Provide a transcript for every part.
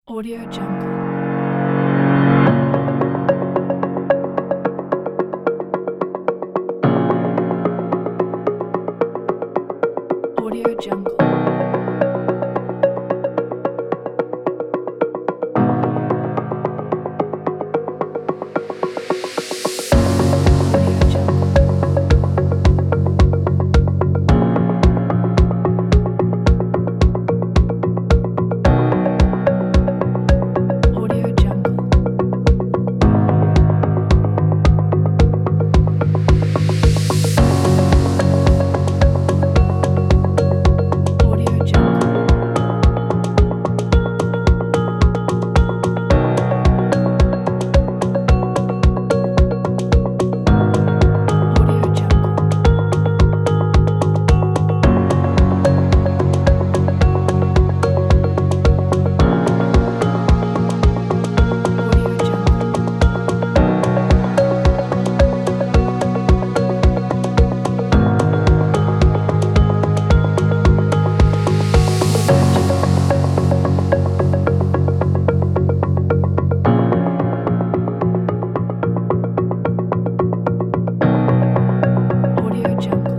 Audio Jungle. Audio Jungle. Audio Jungle. Audio Jungle. Audio Jungle. Audio Jungle. Audio Jungle.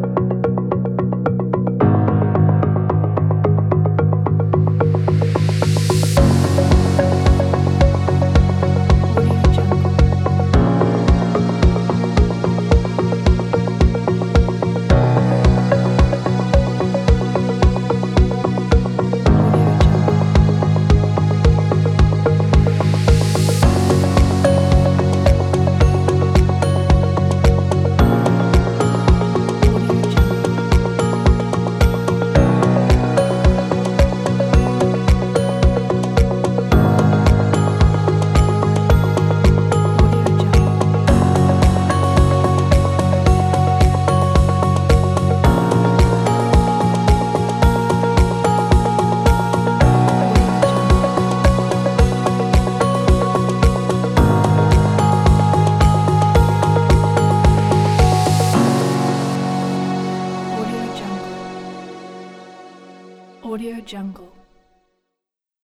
Audio Jungle. Audio Jungle. Audio Jungle. Audio Jungle. Audio Jungle. Audio Jungle. Audio Jungle.